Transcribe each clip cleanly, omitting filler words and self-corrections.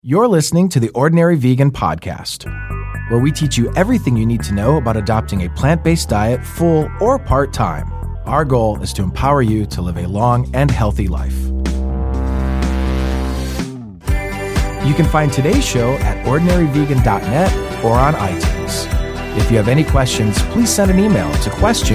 You're listening to the Ordinary Vegan Podcast, where we teach you everything you need to know about adopting a plant-based diet full or part-time. Our goal is to empower you to live a long and healthy life. You can find today's show at ordinaryvegan.net or on iTunes. If you have any questions, please send an email to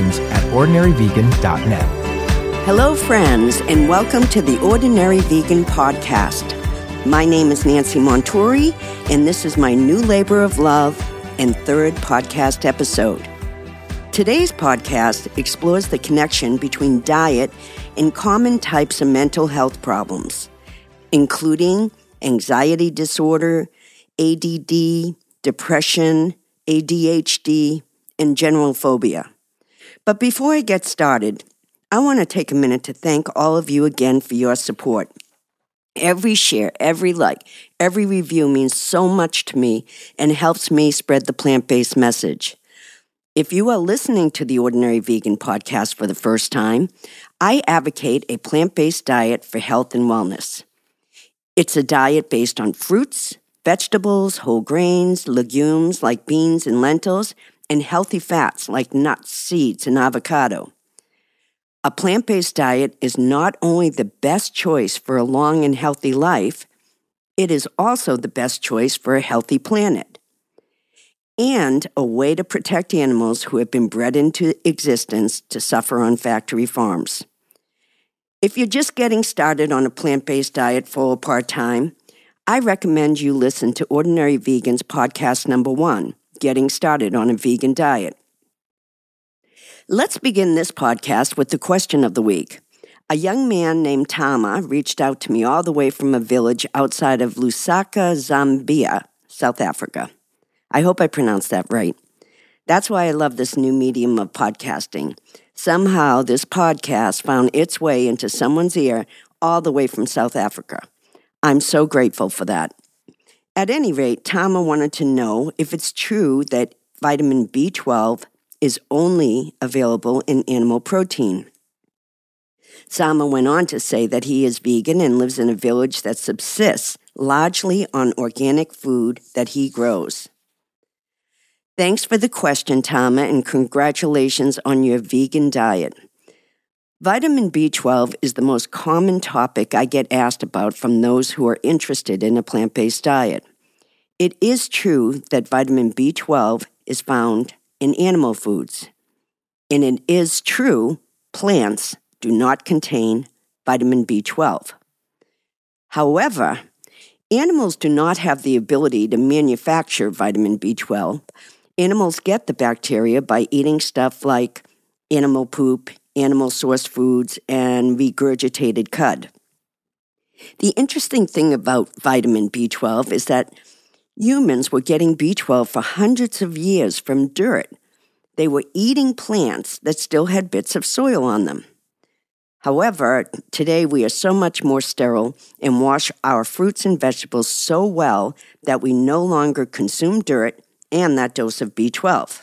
questions@ordinaryvegan.net. Hello, friends, and welcome to the Ordinary Vegan Podcast. My name is Nancy Montori, and this is my new labor of love and third podcast episode. Today's podcast explores the connection between diet and common types of mental health problems, including anxiety disorder, ADD, depression, ADHD, and general phobia. But before I get started, I want to take a minute to thank all of you again for your support. Every share, every like, every review means so much to me and helps me spread the plant-based message. If you are listening to the Ordinary Vegan Podcast for the first time, I advocate a plant-based diet for health and wellness. It's a diet based on fruits, vegetables, whole grains, legumes like beans and lentils, and healthy fats like nuts, seeds, and avocado. A plant-based diet is not only the best choice for a long and healthy life, it is also the best choice for a healthy planet, and a way to protect animals who have been bred into existence to suffer on factory farms. If you're just getting started on a plant-based diet full or part-time, I recommend you listen to Ordinary Vegan's podcast number 1, Getting Started on a Vegan Diet. Let's begin this podcast with the question of the week. A young man named Tama reached out to me all the way from a village outside of Lusaka, Zambia, South Africa. I hope I pronounced that right. That's why I love this new medium of podcasting. Somehow this podcast found its way into someone's ear all the way from South Africa. I'm so grateful for that. At any rate, Tama wanted to know if it's true that vitamin B12 is only available in animal protein. Sama went on to say that he is vegan and lives in a village that subsists largely on organic food that he grows. Thanks for the question, Tama, and congratulations on your vegan diet. Vitamin B12 is the most common topic I get asked about from those who are interested in a plant-based diet. It is true that vitamin B12 is found in animal foods, and it is true plants do not contain vitamin B12. However, animals do not have the ability to manufacture vitamin B12. Animals get the bacteria by eating stuff like animal poop, animal-sourced foods, and regurgitated cud. The interesting thing about vitamin B12 is that humans were getting B12 for hundreds of years from dirt. They were eating plants that still had bits of soil on them. However, today we are so much more sterile and wash our fruits and vegetables so well that we no longer consume dirt and that dose of B12.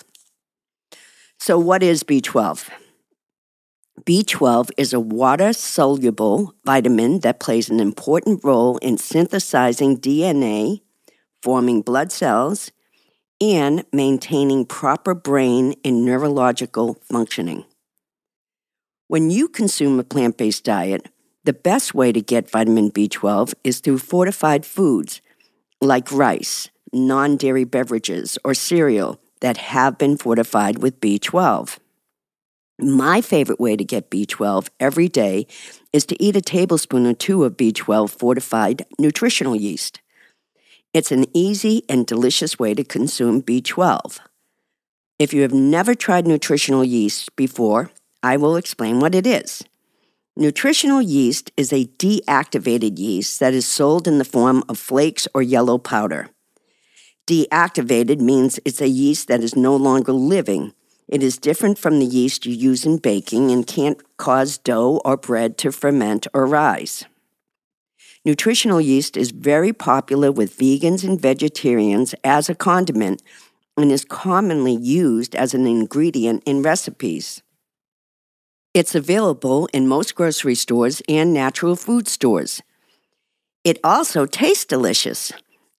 So what is B12? B12 is a water-soluble vitamin that plays an important role in synthesizing DNA, forming blood cells, and maintaining proper brain and neurological functioning. When you consume a plant-based diet, the best way to get vitamin B12 is through fortified foods like rice, non-dairy beverages, or cereal that have been fortified with B12. My favorite way to get B12 every day is to eat a tablespoon or 2 of B12 fortified nutritional yeast. It's an easy and delicious way to consume B12. If you have never tried nutritional yeast before, I will explain what it is. Nutritional yeast is a deactivated yeast that is sold in the form of flakes or yellow powder. Deactivated means it's a yeast that is no longer living. It is different from the yeast you use in baking and can't cause dough or bread to ferment or rise. Nutritional yeast is very popular with vegans and vegetarians as a condiment and is commonly used as an ingredient in recipes. It's available in most grocery stores and natural food stores. It also tastes delicious.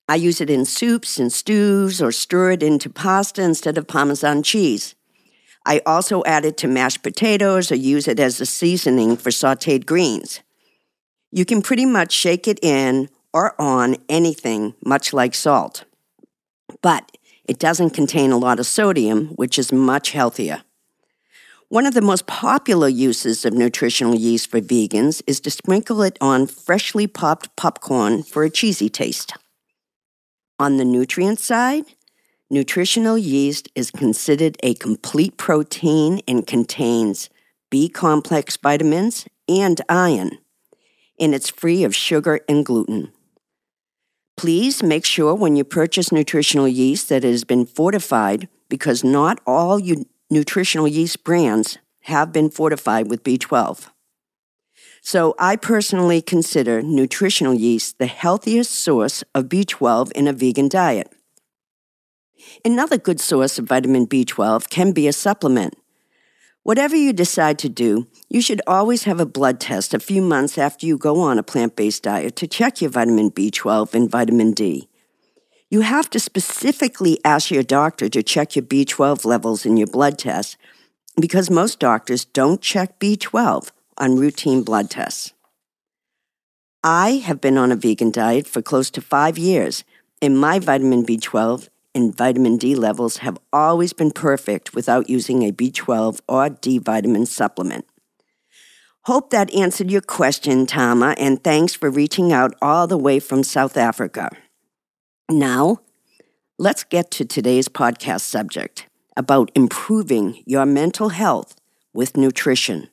I use it in soups and stews or stir it into pasta instead of Parmesan cheese. I also add it to mashed potatoes or use it as a seasoning for sautéed greens. You can pretty much shake it in or on anything, much like salt. But it doesn't contain a lot of sodium, which is much healthier. One of the most popular uses of nutritional yeast for vegans is to sprinkle it on freshly popped popcorn for a cheesy taste. On the nutrient side, nutritional yeast is considered a complete protein and contains B-complex vitamins and iron, and it's free of sugar and gluten. Please make sure when you purchase nutritional yeast that it has been fortified, because not all nutritional yeast brands have been fortified with B12. So I personally consider nutritional yeast the healthiest source of B12 in a vegan diet. Another good source of vitamin B12 can be a supplement. Whatever you decide to do, you should always have a blood test a few months after you go on a plant-based diet to check your vitamin B12 and vitamin D. You have to specifically ask your doctor to check your B12 levels in your blood test because most doctors don't check B12 on routine blood tests. I have been on a vegan diet for close to 5 years, and my vitamin B12 and vitamin D levels have always been perfect without using a B12 or D vitamin supplement. Hope that answered your question, Tama, and thanks for reaching out all the way from South Africa. Now, let's get to today's podcast subject about improving your mental health with nutrition.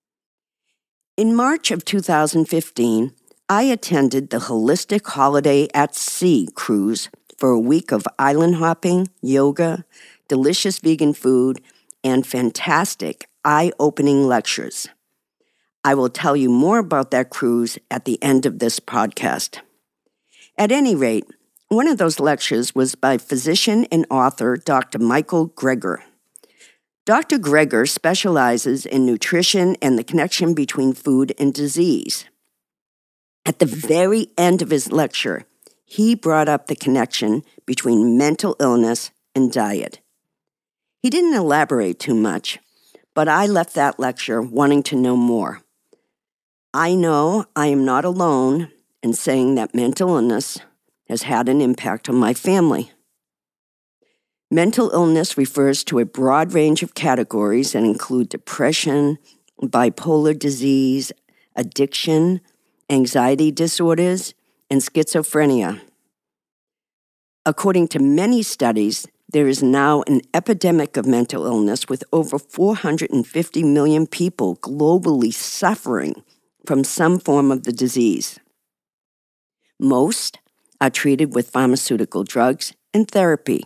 In March of 2015, I attended the Holistic Holiday at Sea cruise for a week of island hopping, yoga, delicious vegan food, and fantastic, eye-opening lectures. I will tell you more about that cruise at the end of this podcast. At any rate, one of those lectures was by physician and author Dr. Michael Greger. Dr. Greger specializes in nutrition and the connection between food and disease. At the very end of his lecture, he brought up the connection between mental illness and diet. He didn't elaborate too much, but I left that lecture wanting to know more. I know I am not alone in saying that mental illness has had an impact on my family. Mental illness refers to a broad range of categories that include depression, bipolar disease, addiction, anxiety disorders, and schizophrenia. According to many studies, there is now an epidemic of mental illness with over 450 million people globally suffering from some form of the disease. Most are treated with pharmaceutical drugs and therapy.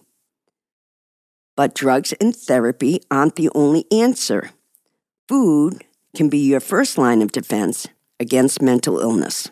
But drugs and therapy aren't the only answer. Food can be your first line of defense against mental illness.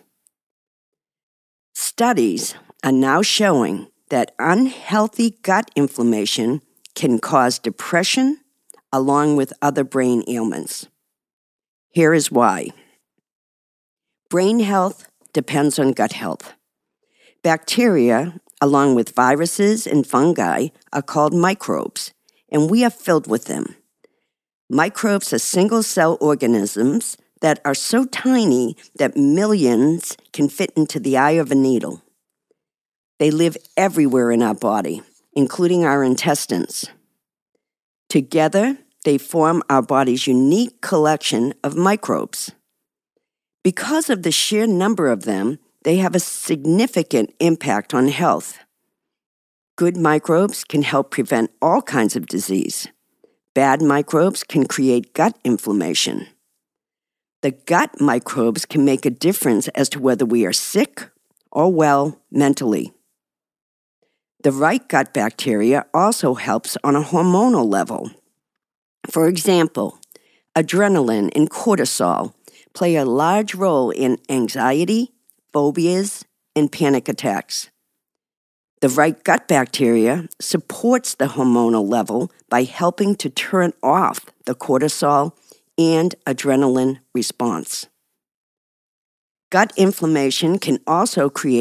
Studies are now showing that unhealthy gut inflammation can cause depression along with other brain ailments. Here is why. Brain health depends on gut health. Bacteria, along with viruses and fungi, are called microbes, and we are filled with them. Microbes are single-cell organisms that are so tiny that millions can fit into the eye of a needle. They live everywhere in our body, including our intestines. Together, they form our body's unique collection of microbes. Because of the sheer number of them, they have a significant impact on health. Good microbes can help prevent all kinds of disease. Bad microbes can create gut inflammation. The gut microbes can make a difference as to whether we are sick or well mentally. The right gut bacteria also helps on a hormonal level. For example, adrenaline and cortisol play a large role in anxiety, phobias, and panic attacks. The right gut bacteria supports the hormonal level by helping to turn off the cortisol and adrenaline response. Gut inflammation can also create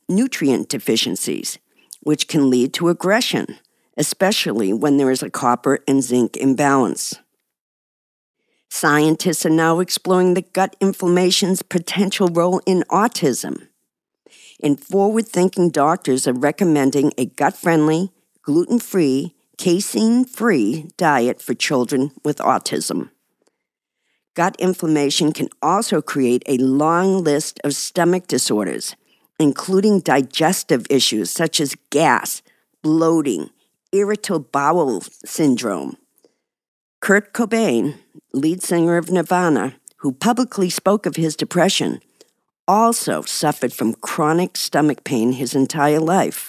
nutrient deficiencies, which can lead to aggression, especially when there is a copper and zinc imbalance. Scientists are now exploring the gut inflammation's potential role in autism. And forward-thinking doctors are recommending a gut-friendly, gluten-free, casein-free diet for children with autism. Gut inflammation can also create a long list of stomach disorders, including digestive issues such as gas, bloating, irritable bowel syndrome. Kurt Cobain, lead singer of Nirvana, who publicly spoke of his depression, also suffered from chronic stomach pain his entire life.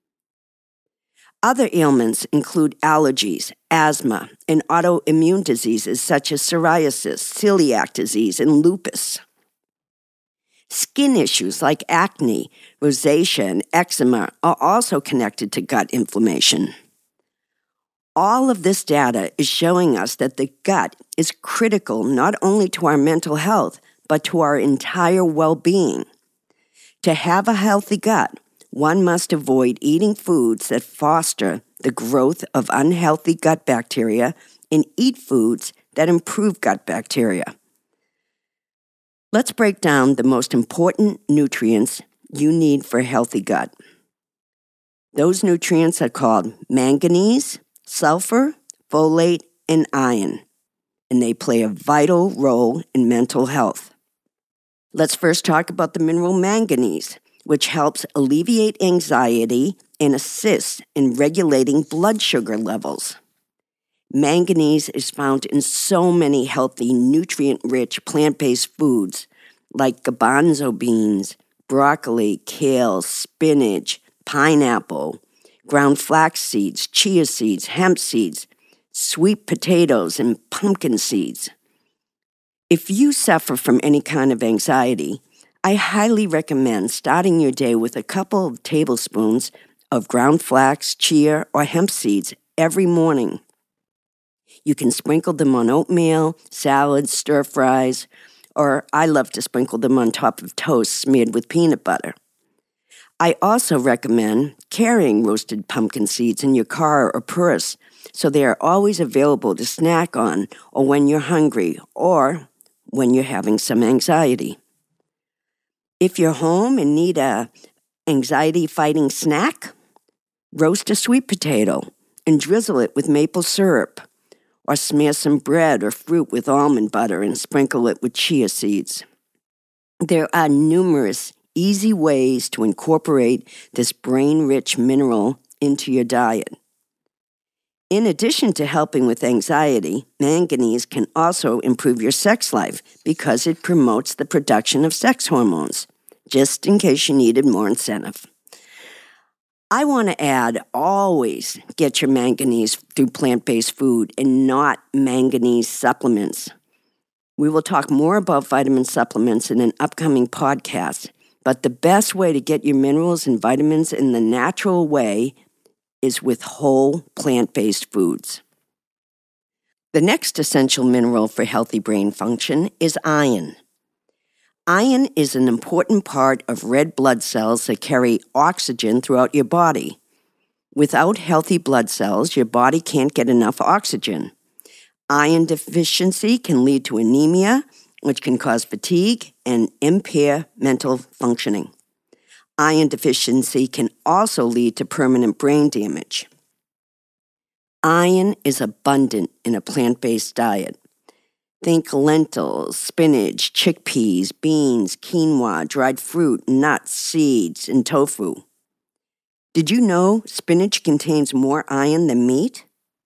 Other ailments include allergies, asthma, and autoimmune diseases such as psoriasis, celiac disease, and lupus. Skin issues like acne, rosacea, and eczema are also connected to gut inflammation. All of this data is showing us that the gut is critical not only to our mental health, but to our entire well-being. To have a healthy gut, one must avoid eating foods that foster the growth of unhealthy gut bacteria and eat foods that improve gut bacteria. Let's break down the most important nutrients you need for a healthy gut. Those nutrients are called manganese, sulfur, folate, and iron, and they play a vital role in mental health. Let's first talk about the mineral manganese, which helps alleviate anxiety and assists in regulating blood sugar levels. Manganese is found in so many healthy, nutrient-rich plant-based foods like garbanzo beans, broccoli, kale, spinach, pineapple, ground flax seeds, chia seeds, hemp seeds, sweet potatoes, and pumpkin seeds. If you suffer from any kind of anxiety, I highly recommend starting your day with a couple of tablespoons of ground flax, chia, or hemp seeds every morning. You can sprinkle them on oatmeal, salads, stir-fries, or I love to sprinkle them on top of toast smeared with peanut butter. I also recommend carrying roasted pumpkin seeds in your car or purse so they are always available to snack on or when you're hungry or when you're having some anxiety. If you're home and need a anxiety-fighting snack, roast a sweet potato and drizzle it with maple syrup, or smear some bread or fruit with almond butter and sprinkle it with chia seeds. There are numerous easy ways to incorporate this brain-rich mineral into your diet. In addition to helping with anxiety, manganese can also improve your sex life because it promotes the production of sex hormones, just in case you needed more incentive. I want to add, always get your manganese through plant-based food and not manganese supplements. We will talk more about vitamin supplements in an upcoming podcast, but the best way to get your minerals and vitamins in the natural way is with whole plant-based foods. The next essential mineral for healthy brain function is iron. Iron is an important part of red blood cells that carry oxygen throughout your body. Without healthy blood cells, your body can't get enough oxygen. Iron deficiency can lead to anemia, which can cause fatigue and impair mental functioning. Iron deficiency can also lead to permanent brain damage. Iron is abundant in a plant-based diet. Think lentils, spinach, chickpeas, beans, quinoa, dried fruit, nuts, seeds, and tofu. Did you know spinach contains more iron than meat?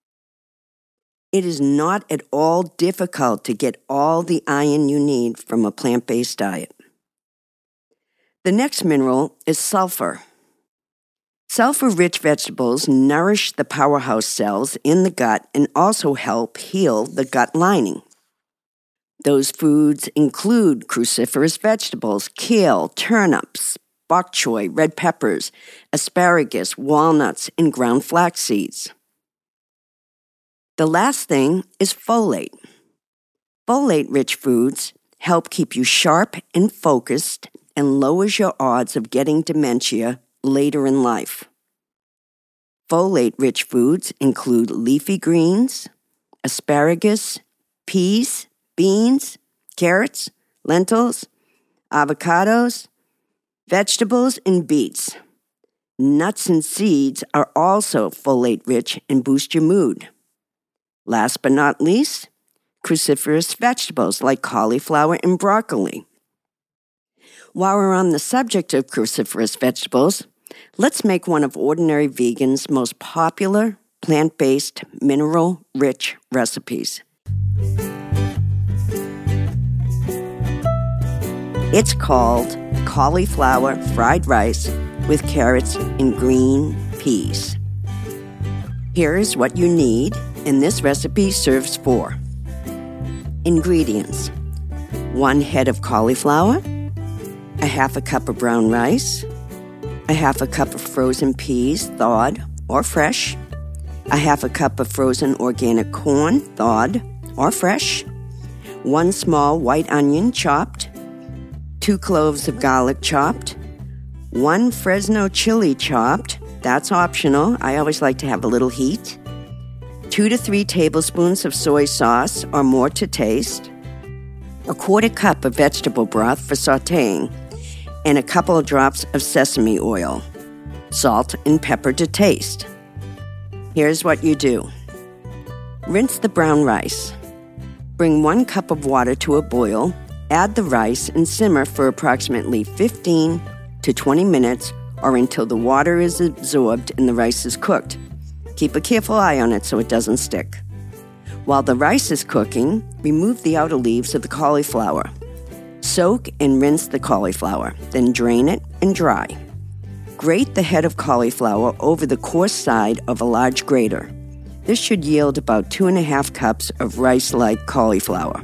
It is not at all difficult to get all the iron you need from a plant-based diet. The next mineral is sulfur. Sulfur-rich vegetables nourish the powerhouse cells in the gut and also help heal the gut lining. Those foods include cruciferous vegetables, kale, turnips, bok choy, red peppers, asparagus, walnuts, and ground flax seeds. The last thing is folate. Folate-rich foods help keep you sharp and focused and lowers your odds of getting dementia later in life. Folate-rich foods include leafy greens, asparagus, peas, beans, carrots, lentils, avocados, vegetables, and beets. Nuts and seeds are also folate-rich and boost your mood. Last but not least, cruciferous vegetables like cauliflower and broccoli. While we're on the subject of cruciferous vegetables, let's make one of Ordinary Vegan's most popular plant-based, mineral-rich recipes. It's called cauliflower fried rice with carrots and green peas. Here's what you need, and this recipe serves 4. Ingredients: 1 head of cauliflower, a half a cup of brown rice, a half a cup of frozen peas, thawed or fresh, a half a cup of frozen organic corn, thawed or fresh, 1 small white onion chopped, 2 cloves of garlic chopped, 1 Fresno chili chopped, that's optional, I always like to have a little heat, 2 to 3 tablespoons of soy sauce or more to taste, a 1/4 cup of vegetable broth for sautéing, and a couple of drops of sesame oil, salt and pepper to taste. Here's what you do. Rinse the brown rice. Bring 1 cup of water to a boil, add the rice and simmer for approximately 15 to 20 minutes or until the water is absorbed and the rice is cooked. Keep a careful eye on it so it doesn't stick. While the rice is cooking, remove the outer leaves of the cauliflower. Soak and rinse the cauliflower, then drain it and dry. Grate the head of cauliflower over the coarse side of a large grater. This should yield about 2.5 cups of rice-like cauliflower.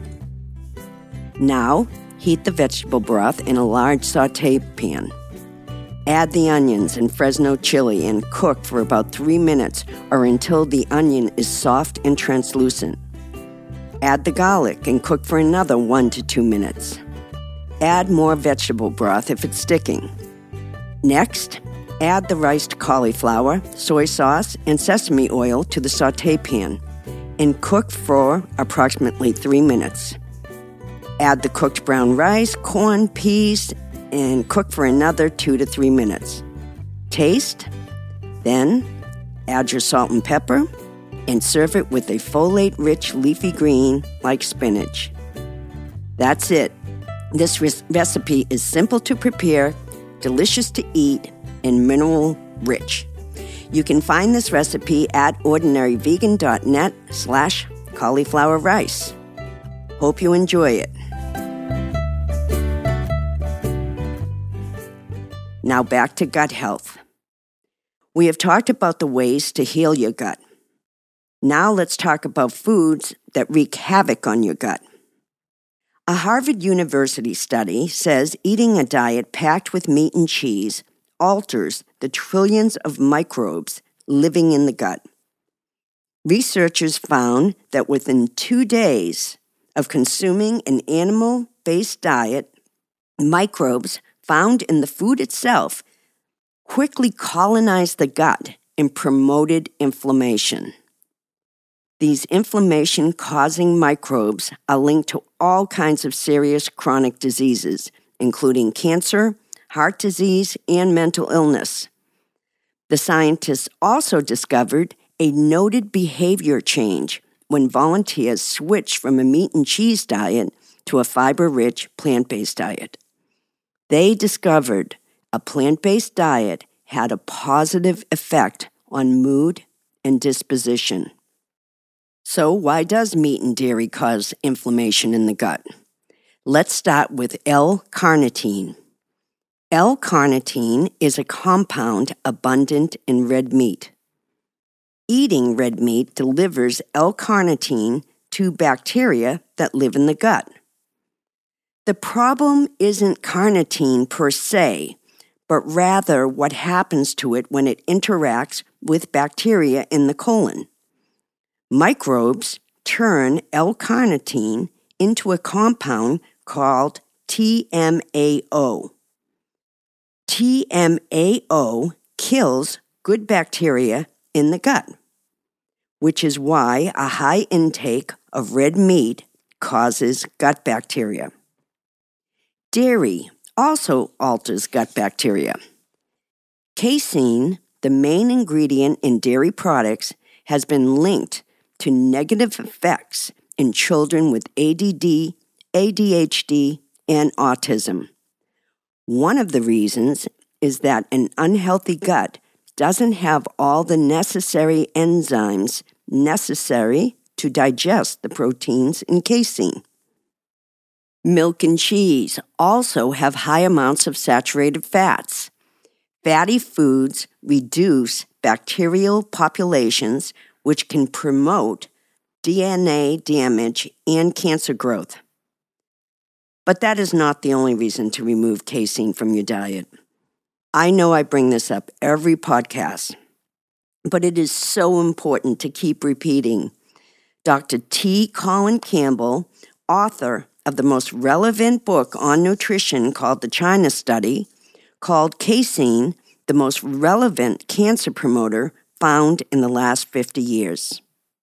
Now, heat the vegetable broth in a large sauté pan. Add the onions and Fresno chili and cook for about 3 minutes or until the onion is soft and translucent. Add the garlic and cook for another 1 to 2 minutes. Add more vegetable broth if it's sticking. Next, add the riced cauliflower, soy sauce, and sesame oil to the sauté pan and cook for approximately 3 minutes. Add the cooked brown rice, corn, peas, and cook for another 2 to 3 minutes. Taste, then add your salt and pepper, and serve it with a folate-rich leafy green like spinach. That's it. This recipe is simple to prepare, delicious to eat, and mineral-rich. You can find this recipe at ordinaryvegan.net/cauliflower rice. Hope you enjoy it. Now back to gut health. We have talked about the ways to heal your gut. Now let's talk about foods that wreak havoc on your gut. A Harvard University study says eating a diet packed with meat and cheese alters the trillions of microbes living in the gut. Researchers found that within 2 days of consuming an animal-based diet, microbes found in the food itself quickly colonized the gut and promoted inflammation. These inflammation-causing microbes are linked to all kinds of serious chronic diseases, including cancer, heart disease, and mental illness. The scientists also discovered a noted behavior change when volunteers switched from a meat and cheese diet to a fiber-rich plant-based diet. They discovered a plant-based diet had a positive effect on mood and disposition. So why does meat and dairy cause inflammation in the gut? Let's start with L-carnitine. L-carnitine is a compound abundant in red meat. Eating red meat delivers L-carnitine to bacteria that live in the gut. The problem isn't carnitine per se, but rather what happens to it when it interacts with bacteria in the colon. Microbes turn L-carnitine into a compound called TMAO. TMAO kills good bacteria in the gut, which is why a high intake of red meat causes gut bacteria. Dairy also alters gut bacteria. Casein, the main ingredient in dairy products, has been linked to negative effects in children with ADD, ADHD, and autism. One of the reasons is that an unhealthy gut doesn't have all the necessary enzymes necessary to digest the proteins in casein. Milk and cheese also have high amounts of saturated fats. Fatty foods reduce bacterial populations, which can promote DNA damage and cancer growth. But that is not the only reason to remove casein from your diet. I know I bring this up every podcast, but it is so important to keep repeating. Dr. T. Colin Campbell, author of the most relevant book on nutrition called The China Study, called casein the most relevant cancer promoter found in the last 50 years.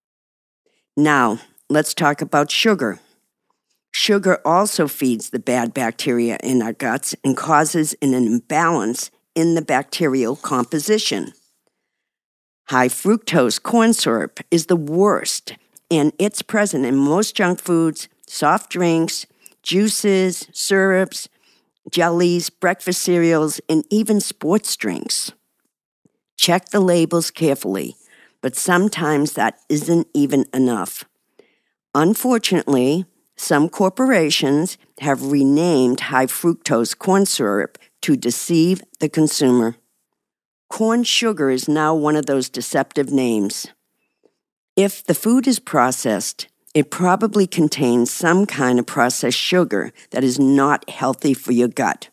Now, let's talk about sugar. Sugar also feeds the bad bacteria in our guts and causes an imbalance in the bacterial composition. High fructose corn syrup is the worst, and it's present in most junk foods, soft drinks, juices, syrups, jellies, breakfast cereals, and even sports drinks. Check the labels carefully, but sometimes that isn't even enough. Unfortunately, some corporations have renamed high fructose corn syrup to deceive the consumer. Corn sugar is now one of those deceptive names. If the food is processed, it probably contains some kind of processed sugar that is not healthy for your gut.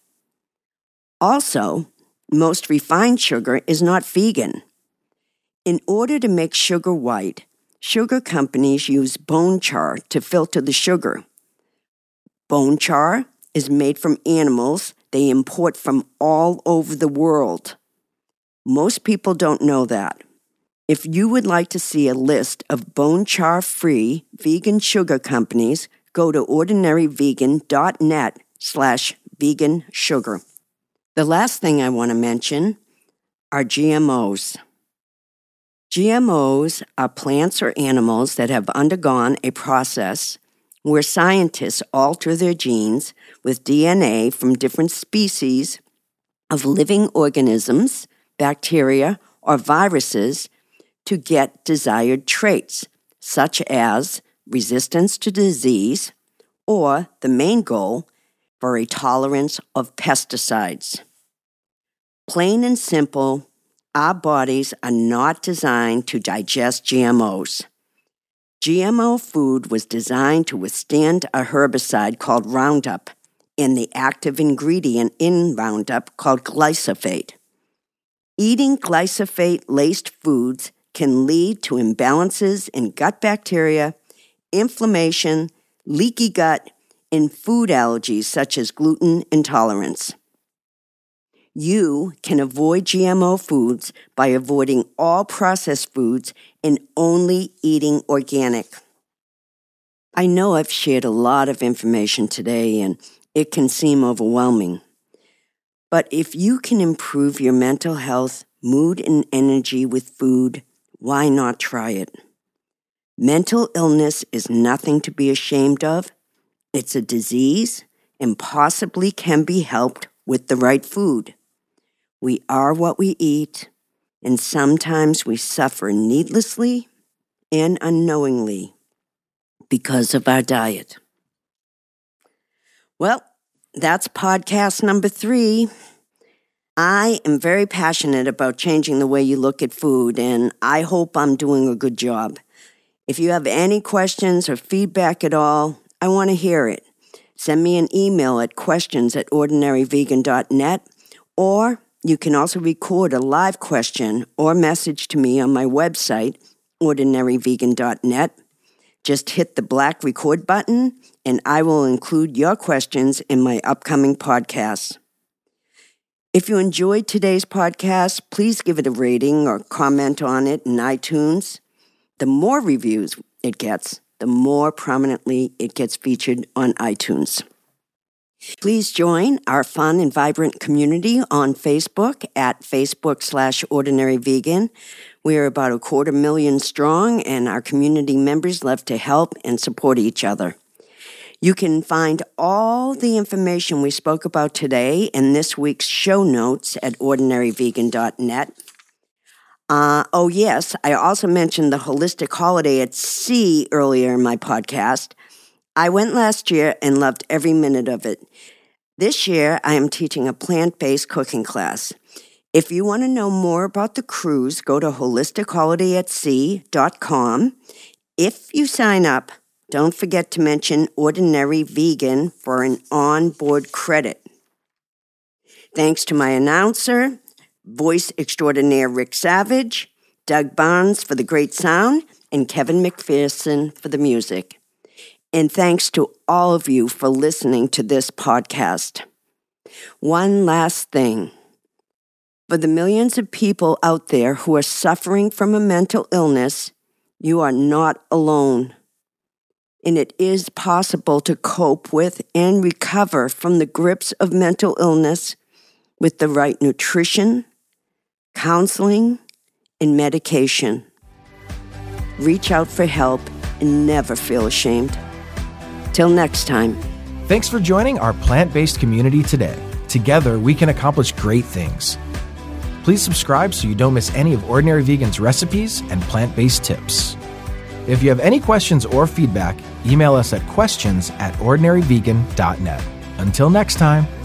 Also, most refined sugar is not vegan. In order to make sugar white, sugar companies use bone char to filter the sugar. Bone char is made from animals they import from all over the world. Most people don't know that. If you would like to see a list of bone char-free vegan sugar companies, go to ordinaryvegan.net/vegan sugar. The last thing I want to mention are GMOs. GMOs are plants or animals that have undergone a process where scientists alter their genes with DNA from different species of living organisms, bacteria, or viruses to get desired traits, such as resistance to disease, or the main goal, for a tolerance of pesticides. Plain and simple, our bodies are not designed to digest GMOs. GMO food was designed to withstand a herbicide called Roundup and the active ingredient in Roundup called glyphosate. Eating glyphosate-laced foods can lead to imbalances in gut bacteria, inflammation, leaky gut, and food allergies such as gluten intolerance. You can avoid GMO foods by avoiding all processed foods and only eating organic. I know I've shared a lot of information today and it can seem overwhelming. But if you can improve your mental health, mood, and energy with food, why not try it? Mental illness is nothing to be ashamed of. It's a disease and possibly can be helped with the right food. We are what we eat, and sometimes we suffer needlessly and unknowingly because of our diet. Well, that's podcast number 3. I am very passionate about changing the way you look at food, and I hope I'm doing a good job. If you have any questions or feedback at all, I want to hear it. Send me an email at questions@ordinaryvegan.net, or you can also record a live question or message to me on my website, ordinaryvegan.net. Just hit the black record button, and I will include your questions in my upcoming podcasts. If you enjoyed today's podcast, please give it a rating or comment on it in iTunes. The more reviews it gets, the more prominently it gets featured on iTunes. Please join our fun and vibrant community on Facebook at Facebook/OrdinaryVegan. We are about 250,000 strong, and our community members love to help and support each other. You can find all the information we spoke about today in this week's show notes at ordinaryvegan.net. Yes, I also mentioned the Holistic Holiday at Sea earlier in my podcast. I went last year and loved every minute of it. This year, I am teaching a plant-based cooking class. If you want to know more about the cruise, go to holisticholidayatsea.com. If you sign up, don't forget to mention Ordinary Vegan for an onboard credit. Thanks to my announcer, voice extraordinaire Rick Savage, Doug Barnes for the great sound, and Kevin McPherson for the music. And thanks to all of you for listening to this podcast. One last thing. For the millions of people out there who are suffering from a mental illness, you are not alone. And it is possible to cope with and recover from the grips of mental illness with the right nutrition, counseling, and medication. Reach out for help and never feel ashamed. Till next time. Thanks for joining our plant-based community today. Together, we can accomplish great things. Please subscribe so you don't miss any of Ordinary Vegan's recipes and plant-based tips. If you have any questions or feedback, email us at questions@ordinaryvegan.net. Until next time.